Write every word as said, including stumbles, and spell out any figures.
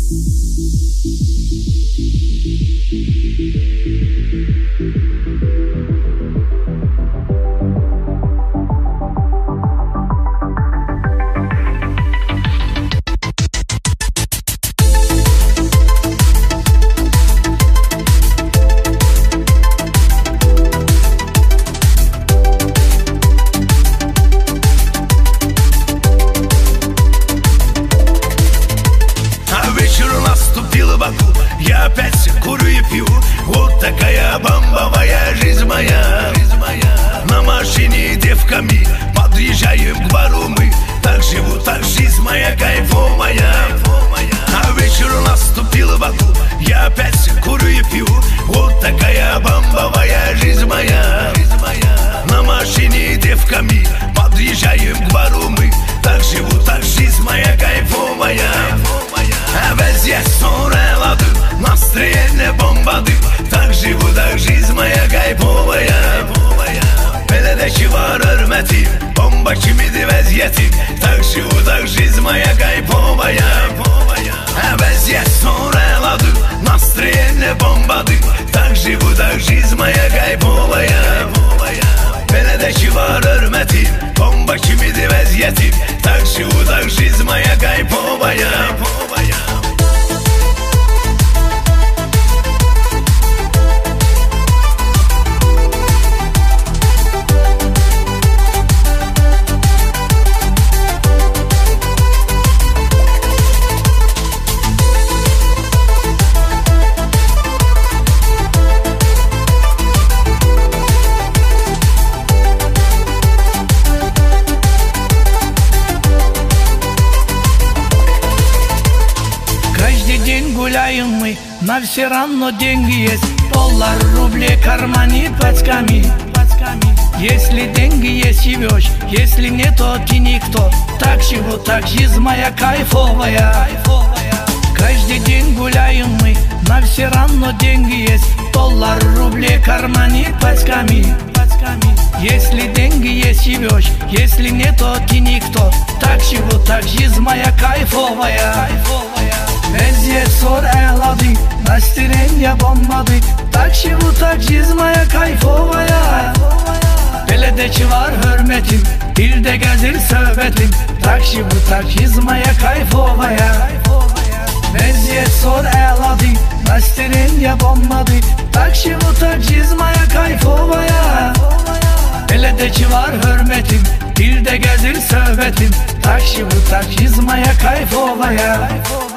Я опять курю и пью. Вот такая бомбовая жизнь моя. На машине девками подъезжаем к бару мы. Так живу, так жизнь моя кайфовая. А вечер наступил в аду. Я опять курю и пью. Вот такая бомбовая жизнь моя. На машине девками подъезжаем к бару мы. Так живу, так жизнь моя кайфовая. А везде ссоры, лады, настроение бомбады. Так живу, так жизнь моя kaybolaya. Beledeki var hürmetim, bomba kimidi vazgetim. Tak живу, так жизнь моя kaybolaya. А везде ссоры, лады, настроение бомбады. Так живу, так жизнь моя kaybolaya. Beledeki var hürmetim, bomba kimidi vazgetim. Так живу, так жизнь моя kaybolaya. Гуляем мы, на все равно деньги есть. Доллар, рубли, кармане, пачками. Если деньги есть, живешь. Если нет, то ты никто. Так живу, так жизнь моя кайфовая. Каждый день гуляем мы, на все равно деньги есть. Доллар, рубли, кармане, пачками. Если деньги есть, живешь. Если нет, то ты никто. Так живу, так жизнь моя кайфовая. Eziyet sor evladı, настроение бомбады. Так живу, так жизнь моя kayfovaya. Beledeki var hürmetim, dilde gezir söhbetim. Tak живу, так жизнь моя kayfovaya. Eziyet sor evladı, настроение бомбады. Так живу, так жизнь моя kayfovaya. Beledeki var hürmetim, dilde gezir söhbetim. Tak живу, так жизнь моя kayfovaya.